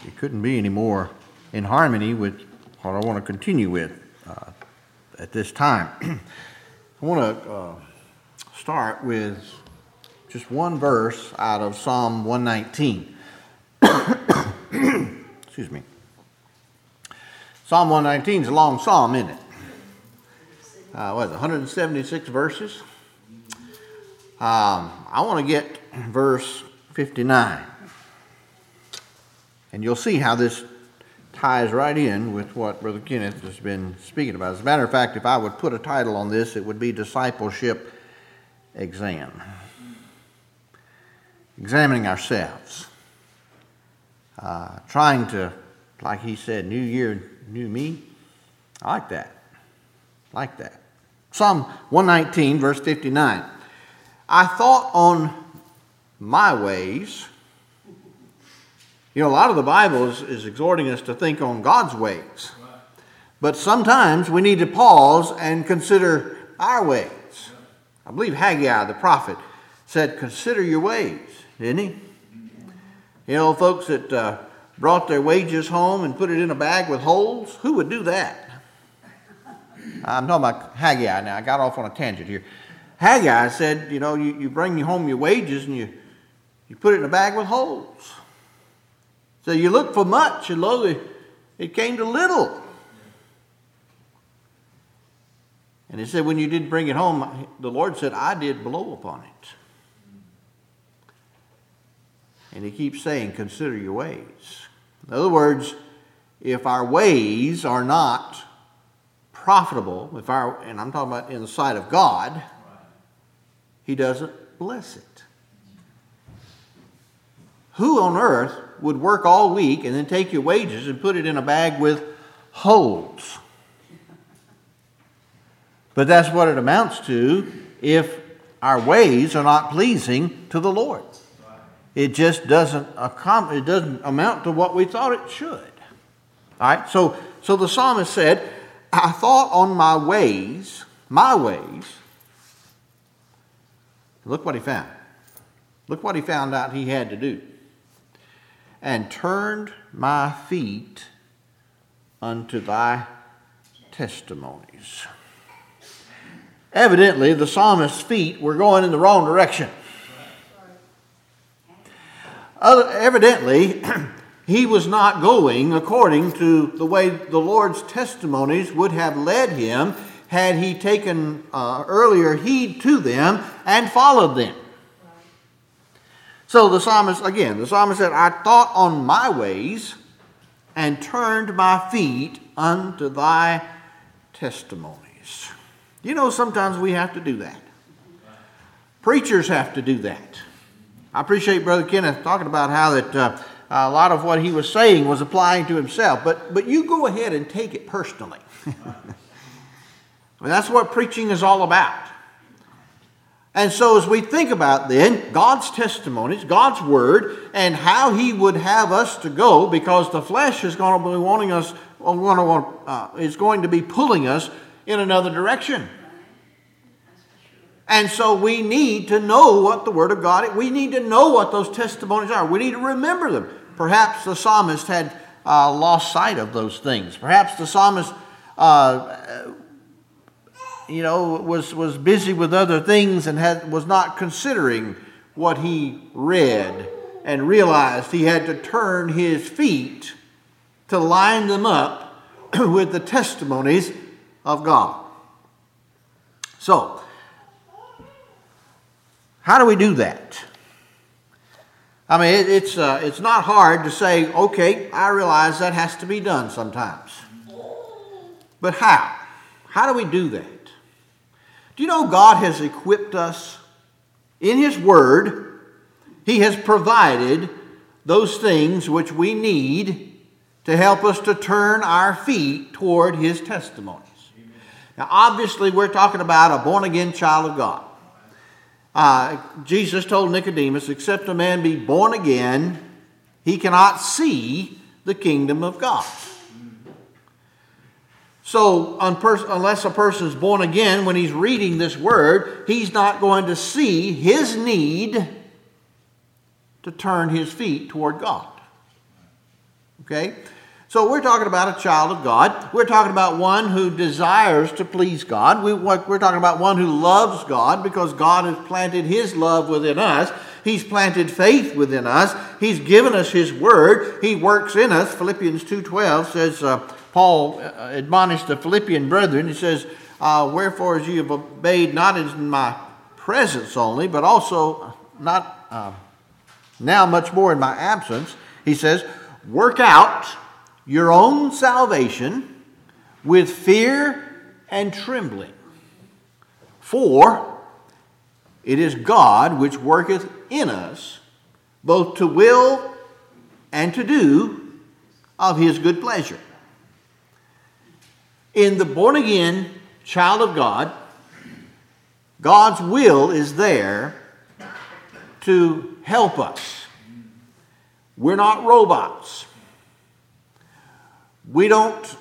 it couldn't be any more in harmony with what I want to continue with at this time. I want to start with just one verse out of Psalm 119. Excuse me. Psalm 119 is a long psalm, isn't it? What is it, 176 verses? I want to get verse 59. And you'll see how this ties right in with what Brother Kenneth has been speaking about. As a matter of fact, if I would put a title on this, it would be Discipleship Exam. Examining ourselves. Trying to, like he said, new year, new me. I like that. Like that. Psalm 119, verse 59. I thought on my ways. You know, a lot of the Bible is exhorting us to think on God's ways. But sometimes we need to pause and consider our ways. I believe Haggai, the prophet, said, consider your ways, didn't he? You know, folks that brought their wages home and put it in a bag with holes, who would do that? I'm talking about Haggai now. I got off on a tangent here. Haggai said, you know, you bring home your wages and you put it in a bag with holes. So you look for much, and lo, it came to little. And he said, when you did bring it home, the Lord said, I did blow upon it. And he keeps saying, consider your ways. In other words, if our ways are not profitable, and I'm talking about in the sight of God, he doesn't bless it. Who on earth would work all week and then take your wages and put it in a bag with holes? But that's what it amounts to if our ways are not pleasing to the Lord. It just doesn't amount to what we thought it should. All right, so the psalmist said, I thought on my ways. Look what he found. Look what he found out he had to do. And turned my feet unto thy testimonies. Evidently, the psalmist's feet were going in the wrong direction. Evidently, he was not going according to the way the Lord's testimonies would have led him had he taken earlier heed to them and followed them. So the psalmist said, I thought on my ways and turned my feet unto thy testimonies. You know, sometimes we have to do that. Preachers have to do that. I appreciate Brother Kenneth talking about how that a lot of what he was saying was applying to himself. But you go ahead and take it personally. That's what preaching is all about. And so as we think about then God's testimonies, God's word, and how he would have us to go, because the flesh is going to be wanting us, is going to be pulling us in another direction. And so we need to know what the word of God is. We need to know what those testimonies are. We need to remember them. Perhaps the psalmist had lost sight of those things. Perhaps the psalmist was busy with other things and was not considering what he read and realized he had to turn his feet to line them up with the testimonies of God. So, how do we do that? I mean, it's not hard to say, okay, I realize that has to be done sometimes. But how? How do we do that? Do you know God has equipped us in his word? He has provided those things which we need to help us to turn our feet toward his testimonies. Now, obviously, we're talking about a born-again child of God. Jesus told Nicodemus, except a man be born again, he cannot see the kingdom of God. So unless a person is born again, when he's reading this word, he's not going to see his need to turn his feet toward God. Okay? So we're talking about a child of God. We're talking about one who desires to please God. We're talking about one who loves God because God has planted his love within us. He's planted faith within us. He's given us his word. He works in us. Philippians 2:12 says, Paul admonished the Philippian brethren. He says, wherefore as you have obeyed not in my presence only, but also not now much more in my absence, he says, work out your own salvation with fear and trembling. For it is God which worketh in us both to will and to do of his good pleasure. In the born-again child of God, God's will is there to help us. We're not robots. We don't,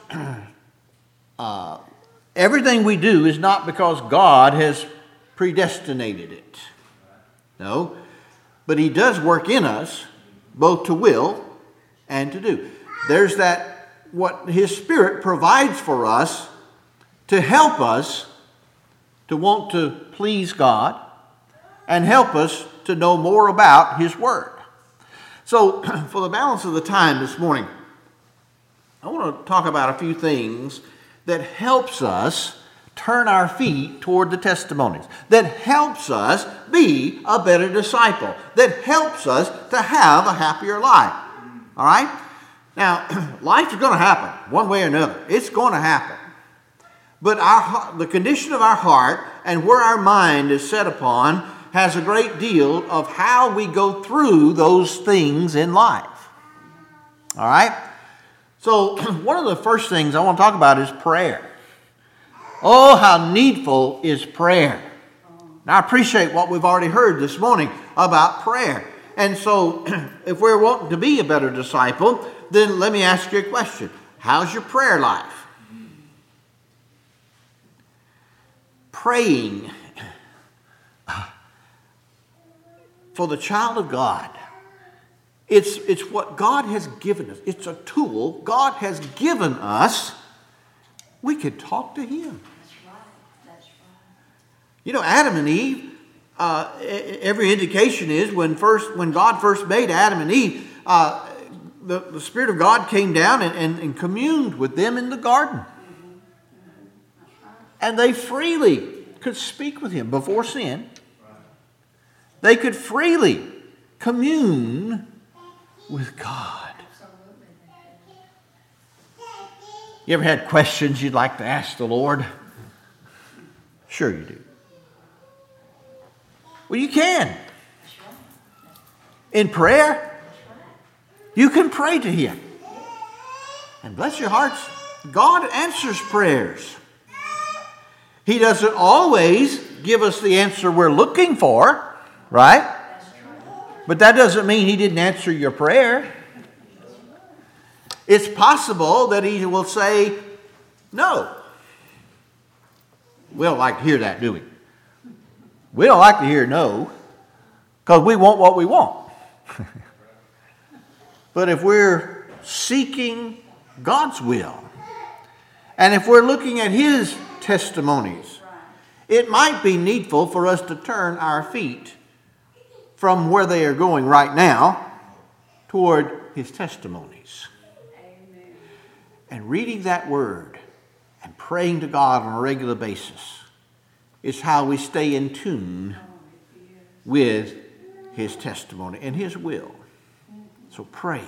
everything we do is not because God has predestinated it. No, but he does work in us both to will and to do. There's that, what his Spirit provides for us to help us to want to please God and help us to know more about his word. So for the balance of the time this morning, I want to talk about a few things that helps us turn our feet toward the testimonies, that helps us be a better disciple, that helps us to have a happier life. All right? Now, life is going to happen one way or another. It's going to happen. But the condition of our heart and where our mind is set upon has a great deal of how we go through those things in life. All right? So one of the first things I want to talk about is prayer. Oh, how needful is prayer. Now, I appreciate what we've already heard this morning about prayer. And so if we're wanting to be a better disciple, then let me ask you a question. How's your prayer life? Praying for the child of God. It's what God has given us. It's a tool God has given us. We could talk to him. That's right. You know, Adam and Eve, every indication is when God first made Adam and Eve, the Spirit of God came down and communed with them in the garden. And they freely could speak with him before sin. They could freely commune with God. You ever had questions you'd like to ask the Lord? Sure you do. Well, you can. In prayer, you can pray to him. And bless your hearts, God answers prayers. He doesn't always give us the answer we're looking for, right? But that doesn't mean he didn't answer your prayer. It's possible that he will say no. We don't like to hear that, do we? We don't like to hear no because we want what we want. But if we're seeking God's will and if we're looking at his testimonies, it might be needful for us to turn our feet from where they are going right now toward his testimonies. Amen. And reading that word and praying to God on a regular basis is how we stay in tune with his testimony and his will. So praying.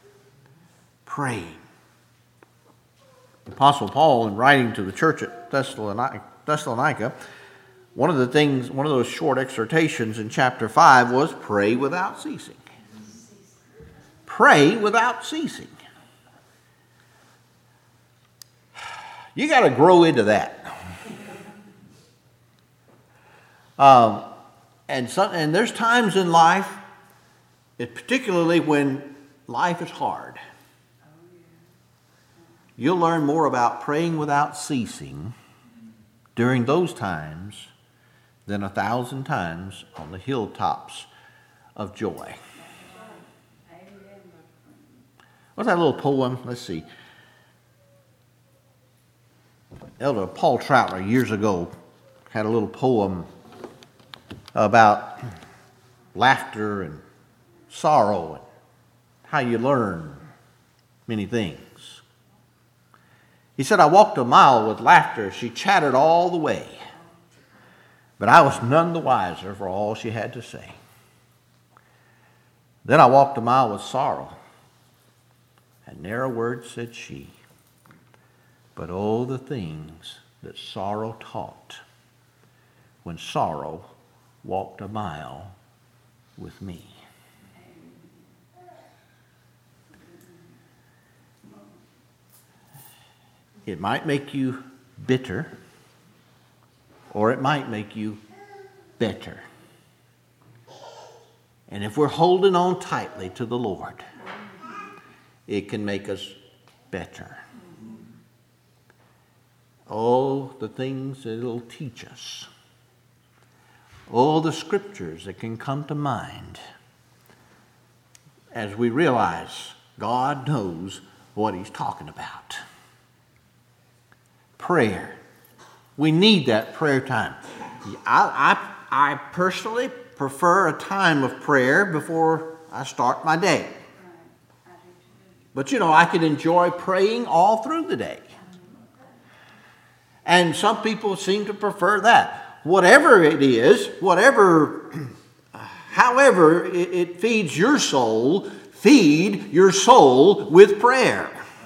The Apostle Paul, in writing to the church at Thessalonica, one of those short exhortations in chapter 5 was pray without ceasing. Pray without ceasing. You got to grow into that. And there's times in life, particularly when life is hard, you'll learn more about praying without ceasing during those times than 1,000 times on the hilltops of joy. What's that little poem? Let's see. Elder Paul Troutler years ago had a little poem about laughter and sorrow and how you learn many things. He said, I walked a mile with laughter. She chattered all the way, but I was none the wiser for all she had to say. Then I walked a mile with sorrow, and ne'er a word said she. But oh, the things that sorrow taught when sorrow walked a mile with me. It might make you bitter, or it might make you better. And if we're holding on tightly to the Lord, it can make us better. Oh, the things that it'll teach us. Oh, the scriptures that can come to mind as we realize God knows what He's talking about. Prayer. We need that prayer time. I personally prefer a time of prayer before I start my day. But I could enjoy praying all through the day. And some people seem to prefer that. Whatever it is, however it feeds your soul, feed your soul with prayer.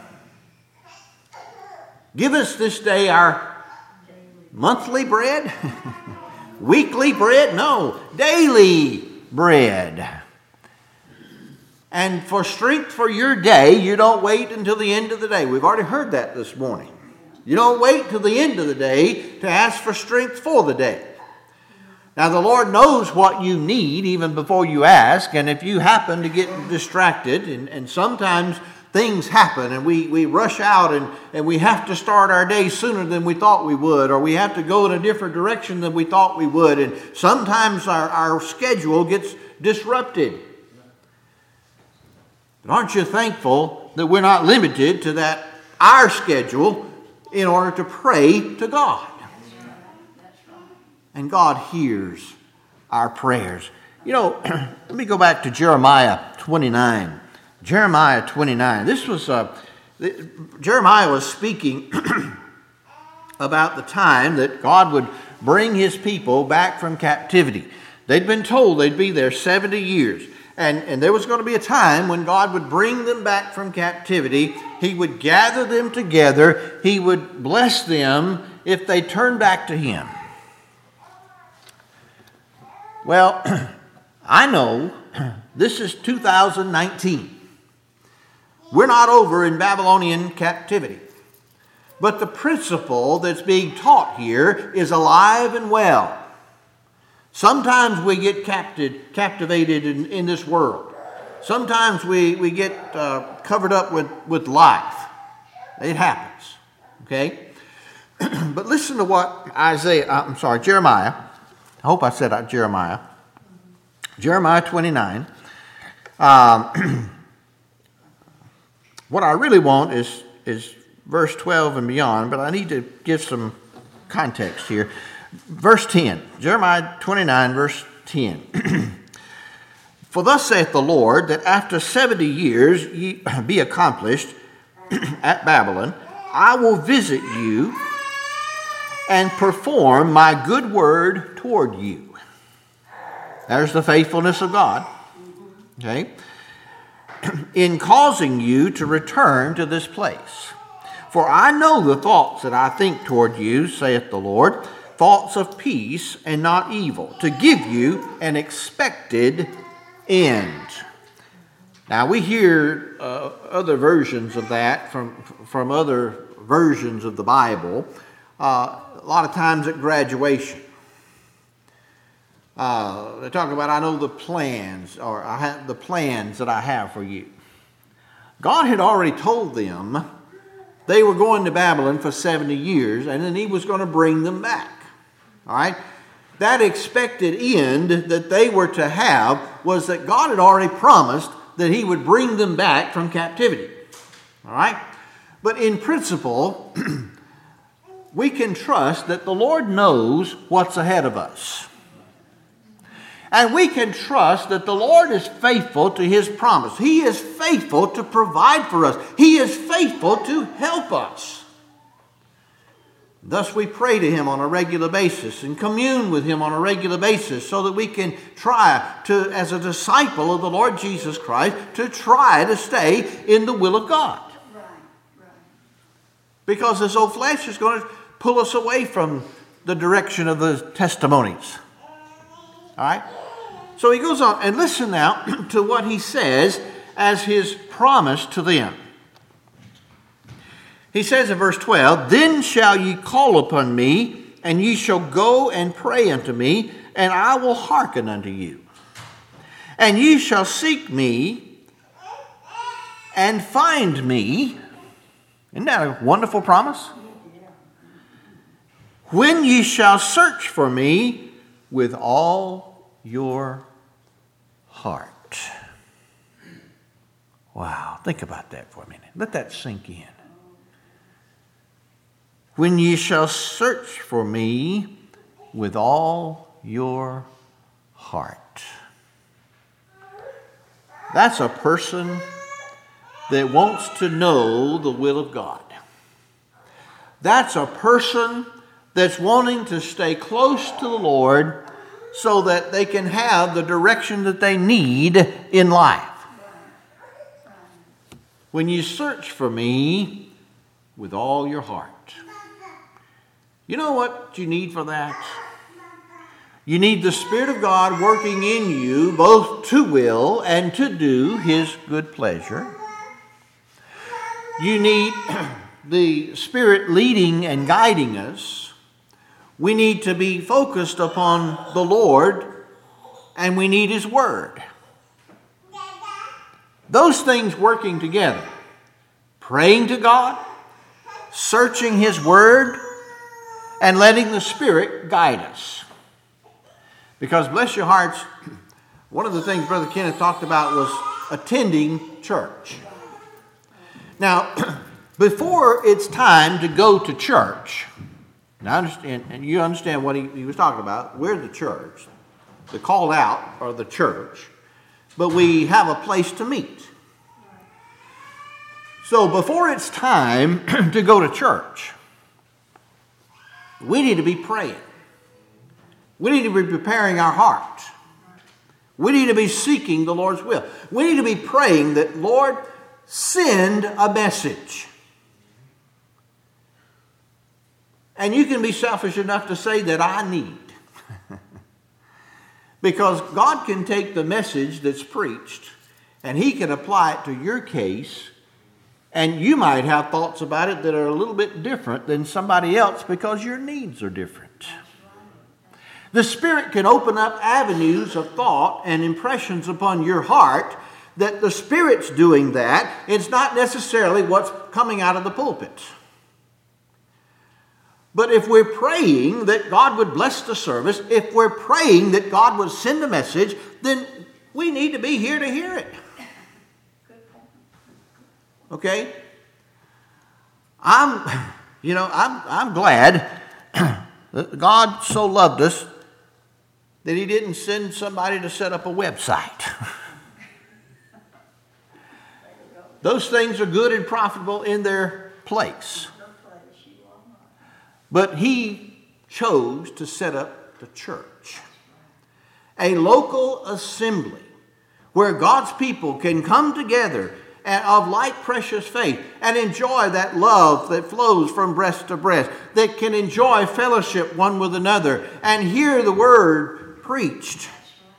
Give us this day our monthly bread, weekly bread, no, daily bread. And for strength for your day, you don't wait until the end of the day. We've already heard that this morning. You don't wait till the end of the day to ask for strength for the day. Now, the Lord knows what you need even before you ask, and if you happen to get distracted, and sometimes things happen, and we rush out, and we have to start our day sooner than we thought we would, or we have to go in a different direction than we thought we would, and sometimes our schedule gets disrupted. But aren't you thankful that we're not limited to that, our schedule, in order to pray to God? And God hears our prayers. Let me go back to Jeremiah 29. Jeremiah 29. This was, Jeremiah was speaking about the time that God would bring His people back from captivity. They'd been told they'd be there 70 years. And there was going to be a time when God would bring them back from captivity. He would gather them together. He would bless them if they turned back to Him. Well, I know this is 2019. We're not over in Babylonian captivity. But the principle that's being taught here is alive and well. Sometimes we get captivated in this world. Sometimes we get covered up with life. It happens. Okay? But listen to what Jeremiah. I hope I said Jeremiah. Jeremiah 29. What I really want is verse 12 and beyond, but I need to give some context here. Verse 10, Jeremiah 29, verse 10. For thus saith the Lord, that after 70 years ye be accomplished at Babylon, I will visit you and perform my good word toward you. There's the faithfulness of God. Okay? In causing you to return to this place. For I know the thoughts that I think toward you, saith the Lord, thoughts of peace and not evil, to give you an expected end. Now we hear other versions of that from other versions of the Bible, a lot of times at graduation. They talk about, I know the plans, or I have the plans that I have for you. God had already told them they were going to Babylon for 70 years, and then He was going to bring them back. All right? That expected end that they were to have was that God had already promised that He would bring them back from captivity. All right? But in principle, we can trust that the Lord knows what's ahead of us. And we can trust that the Lord is faithful to His promise. He is faithful to provide for us. He is faithful to help us. Thus we pray to Him on a regular basis and commune with Him on a regular basis so that we can try to, as a disciple of the Lord Jesus Christ, to try to stay in the will of God. Because this old flesh is going to pull us away from the direction of the testimonies. All right? So he goes on, and listen now to what he says as his promise to them. He says in verse 12, "Then shall ye call upon me, and ye shall go and pray unto me, and I will hearken unto you. And ye shall seek me and find me." Isn't that a wonderful promise? "When ye shall search for me with all your heart." Wow, think about that for a minute. Let that sink in. "When ye shall search for me with all your heart." That's a person that wants to know the will of God. That's a person that's wanting to stay close to the Lord so that they can have the direction that they need in life. "When you search for me with all your heart." You know what you need for that? You need the Spirit of God working in you both to will and to do His good pleasure. You need the Spirit leading and guiding us. We need to be focused upon the Lord, and we need His Word. Those things working together. Praying to God, searching His Word, and letting the Spirit guide us. Because, bless your hearts, one of the things Brother Kenneth talked about was attending church. Now, before it's time to go to church, and I understand, and you understand what he was talking about. We're the church. The called out are the church. But we have a place to meet. So before it's time to go to church, we need to be praying. We need to be preparing our heart. We need to be seeking the Lord's will. We need to be praying that, Lord, send a message. And you can be selfish enough to say that I need. Because God can take the message that's preached and He can apply it to your case. And you might have thoughts about it that are a little bit different than somebody else because your needs are different. The Spirit can open up avenues of thought and impressions upon your heart that the Spirit's doing that. It's not necessarily what's coming out of the pulpit. But if we're praying that God would bless the service, if we're praying that God would send a message, then we need to be here to hear it. Okay? I'm glad that God so loved us that He didn't send somebody to set up a website. Those things are good and profitable in their place. But He chose to set up the church, a local assembly where God's people can come together of like precious faith and enjoy that love that flows from breast to breast, that can enjoy fellowship one with another and hear the word preached.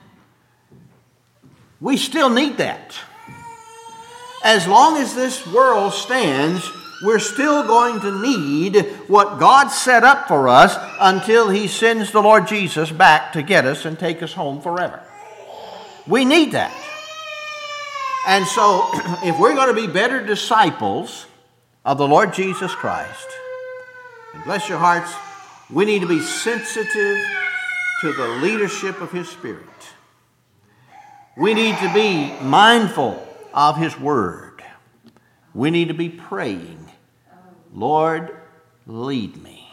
We still need that. As long as this world stands, we're still going to need what God set up for us until He sends the Lord Jesus back to get us and take us home forever. We need that. And so, if we're going to be better disciples of the Lord Jesus Christ, and bless your hearts, we need to be sensitive to the leadership of His Spirit. We need to be mindful of His Word. we need to be praying, Lord, lead me.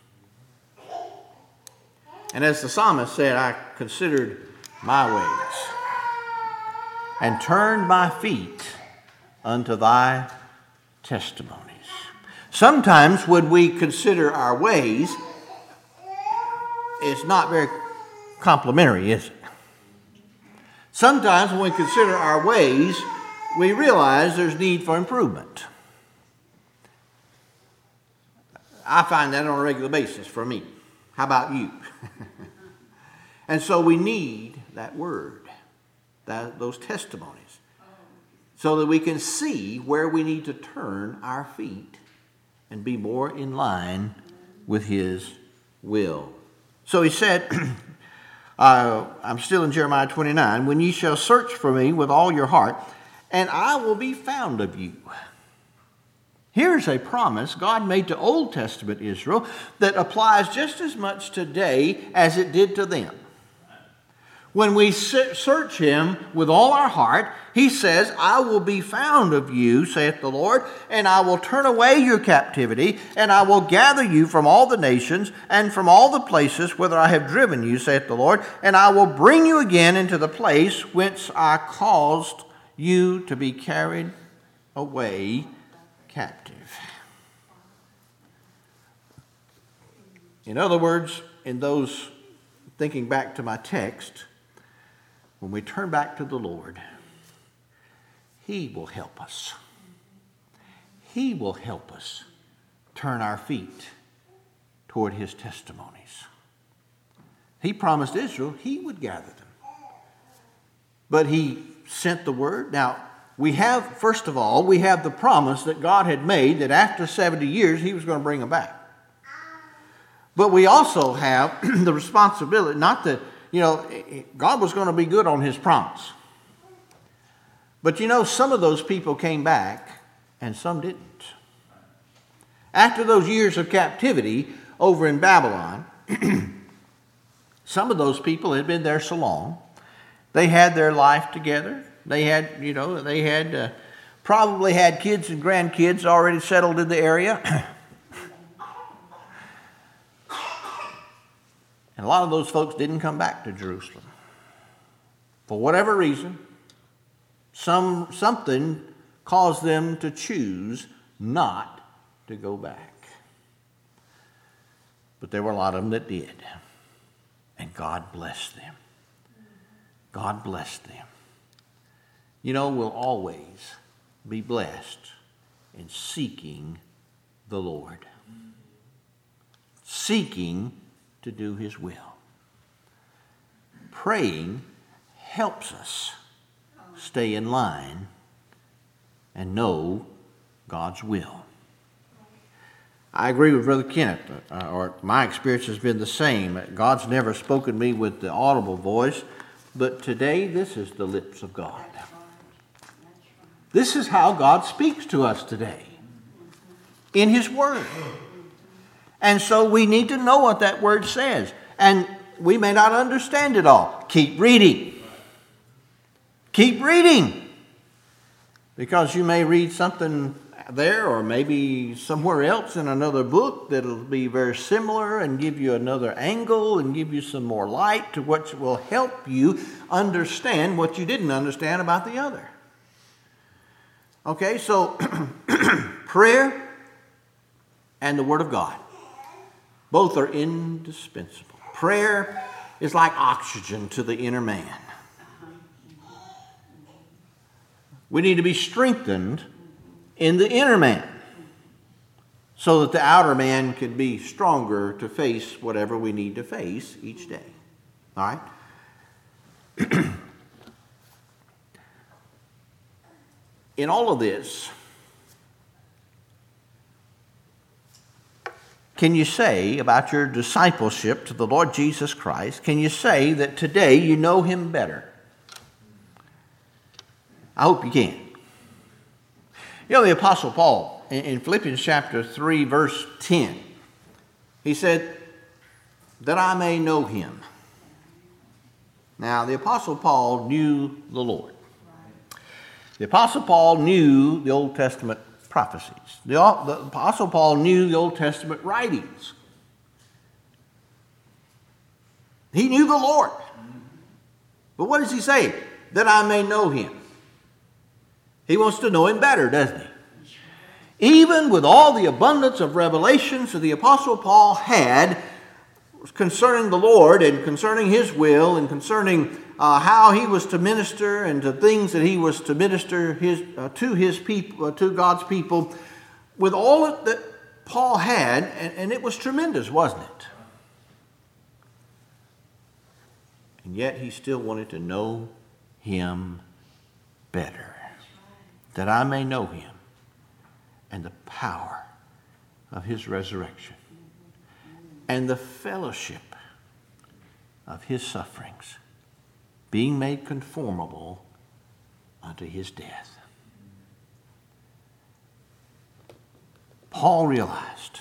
And as the psalmist said, I considered my ways and turned my feet unto thy testimonies. Sometimes when we consider our ways, it's not very complimentary, is it? Sometimes when we consider our ways, we realize there's need for improvement. I find that on a regular basis for me. How about you? And so we need that word, those testimonies, so that we can see where we need to turn our feet and be more in line with His will. So he said, I'm still in Jeremiah 29, when ye shall search for me with all your heart, and I will be found of you. Here's a promise God made to Old Testament Israel that applies just as much today as it did to them. When we search Him with all our heart, He says, I will be found of you, saith the Lord, and I will turn away your captivity, and I will gather you from all the nations and from all the places whither I have driven you, saith the Lord, and I will bring you again into the place whence I caused you to be carried away captive. In other words, in those thinking back to my text, when we turn back to the Lord, He will help us. He will help us turn our feet toward His testimonies. He promised Israel He would gather them. But He sent the word. Now, first of all, we have the promise that God had made that after 70 years He was going to bring them back. But we also have the responsibility, not that, God was going to be good on His promise. But some of those people came back and some didn't. After those years of captivity over in Babylon, some of those people had been there so long, they had their life together. They had, probably had kids and grandkids already settled in the area. And a lot of those folks didn't come back to Jerusalem. For whatever reason, something caused them to choose not to go back. But there were a lot of them that did. And God blessed them. God blessed them. We'll always be blessed in seeking the Lord. Seeking to do His will. Praying helps us stay in line and know God's will. I agree with Brother Kenneth, or my experience has been the same. God's never spoken to me with the audible voice, but today this is the lips of God. This is how God speaks to us today, in His Word. And so we need to know what that word says. And we may not understand it all. Keep reading. Keep reading. Because you may read something there or maybe somewhere else in another book that'll be very similar and give you another angle and give you some more light to what will help you understand what you didn't understand about the other. Okay, so prayer and the Word of God. Both are indispensable. Prayer is like oxygen to the inner man. We need to be strengthened in the inner man so that the outer man can be stronger to face whatever we need to face each day. All right? In all of this, can you say about your discipleship to the Lord Jesus Christ, can you say that today you know Him better? I hope you can. The Apostle Paul, in Philippians chapter 3, verse 10, he said, that I may know Him. Now, the Apostle Paul knew the Lord. The Apostle Paul knew the Old Testament prophecies. The Apostle Paul knew the Old Testament writings. He knew the Lord. But what does he say? That I may know him. He wants to know him better, doesn't he? Even with all the abundance of revelations that the Apostle Paul had concerning the Lord and concerning his will and concerning how he was to minister and the things that he was to minister to his people, to God's people, with all that Paul had, and it was tremendous, wasn't it? And yet he still wanted to know him better, that I may know him and the power of his resurrection and the fellowship of his sufferings, being made conformable unto his death. Paul realized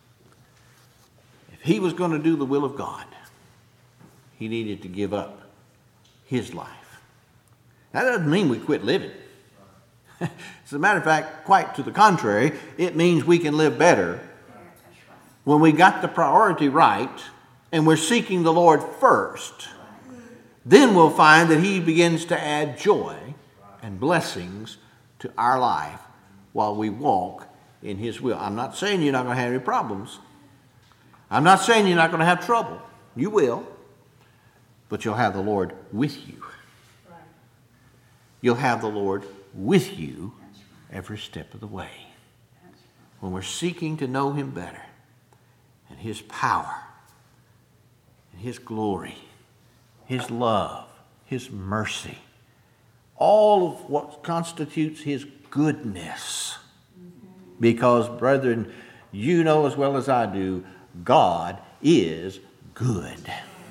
if he was going to do the will of God, he needed to give up his life. That doesn't mean we quit living. As a matter of fact, quite to the contrary, it means we can live better when we got the priority right and we're seeking the Lord first. Then we'll find that he begins to add joy and blessings to our life while we walk in his will. I'm not saying you're not going to have any problems. I'm not saying you're not going to have trouble. You will. But you'll have the Lord with you. You'll have the Lord with you every step of the way. When we're seeking to know him better and his power and his glory, his love, his mercy, all of what constitutes his goodness. Because, brethren, you know as well as I do, God is good.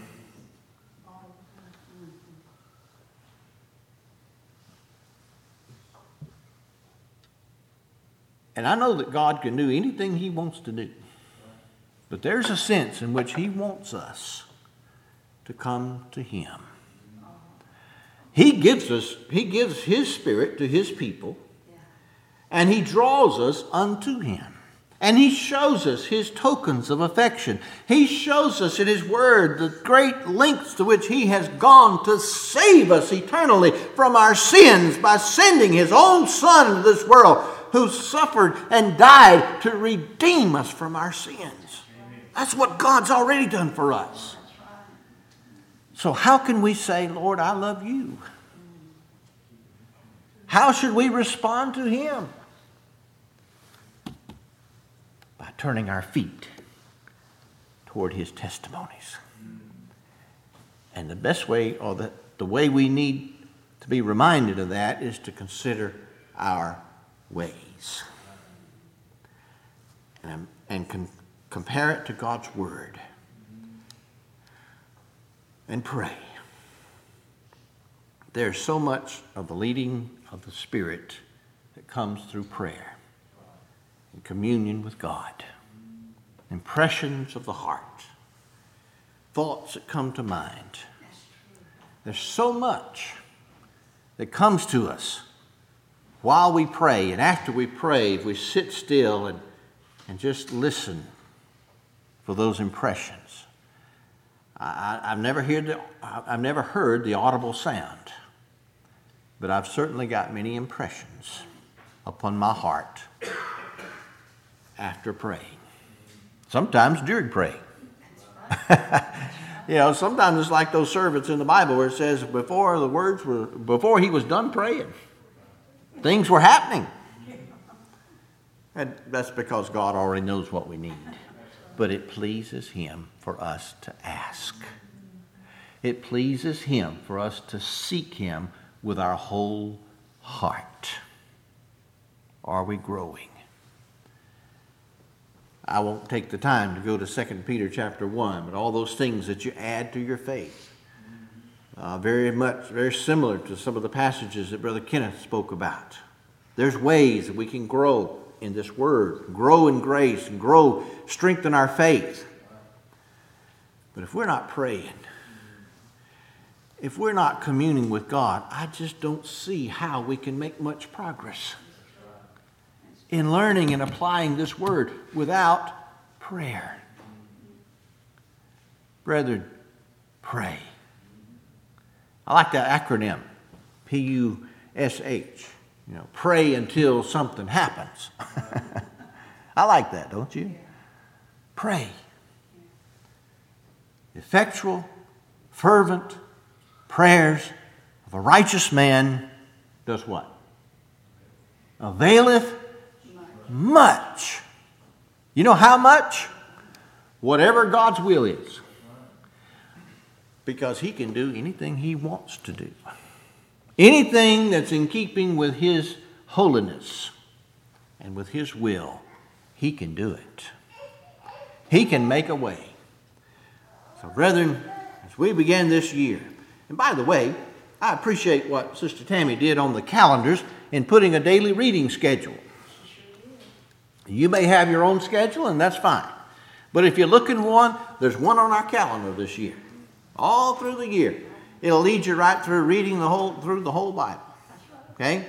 And I know that God can do anything he wants to do. But there's a sense in which he wants us to come to him. He gives his Spirit to his people, and he draws us unto him. And he shows us his tokens of affection. He shows us in his word the great lengths to which he has gone to save us eternally from our sins by sending his own Son into this world, who suffered and died to redeem us from our sins. That's what God's already done for us. So how can we say, Lord, I love you? How should we respond to him? By turning our feet toward his testimonies. And the best way, or the way we need to be reminded of that, is to consider our ways and compare it to God's word and pray. There's so much of the leading of the Spirit that comes through prayer and communion with God, impressions of the heart, thoughts that come to mind. There's so much that comes to us while we pray, and after we pray, if we sit still and just listen for those impressions. I've never heard the audible sound, but I've certainly got many impressions upon my heart after praying. Sometimes during praying. Sometimes it's like those servants in the Bible where it says before he was done praying, things were happening. And that's because God already knows what we need. But it pleases him for us to ask. It pleases him for us to seek him with our whole heart. Are we growing? I won't take the time to go to 2 Peter chapter 1, but all those things that you add to your faith, very similar to some of the passages that Brother Kenneth spoke about. There's ways that we can grow in this word, grow in grace, and strengthen our faith. But if we're not praying, if we're not communing with God, I just don't see how we can make much progress. in learning and applying this word without prayer. Brethren, pray. I like that acronym, P-U-S-H. Pray until something happens. I like that, don't you? Pray. Effectual, fervent prayers of a righteous man does what? Availeth much. You know how much? Whatever God's will is. Because he can do anything he wants to do. Anything that's in keeping with his holiness and with his will, he can do it. He can make a way. So, brethren, as we begin this year, and by the way, I appreciate what Sister Tammy did on the calendars in putting a daily reading schedule. You may have your own schedule, and that's fine. But if you're looking one, there's one on our calendar this year. All through the year. It'll lead you right through reading through the whole Bible. Okay?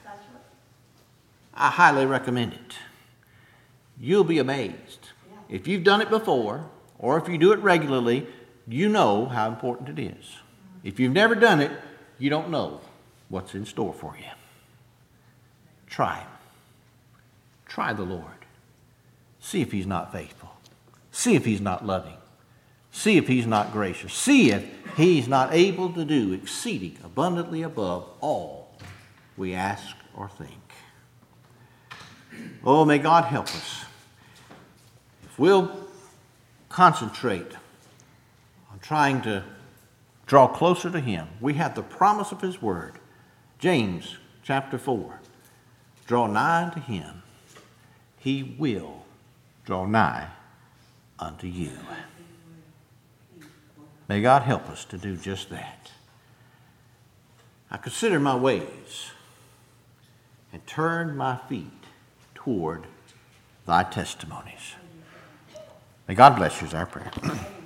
I highly recommend it. You'll be amazed. If you've done it before, or if you do it regularly, you know how important it is. If you've never done it, you don't know what's in store for you. Try him. Try the Lord. See if he's not faithful. See if he's not loving. See if he's not gracious. See if he's not able to do exceeding abundantly above all we ask or think. Oh, may God help us. If we'll concentrate on trying to draw closer to him, we have the promise of his word. James chapter 4. Draw nigh unto him. He will draw nigh unto you. May God help us to do just that. I consider my ways and turn my feet toward thy testimonies. May God bless you is our prayer.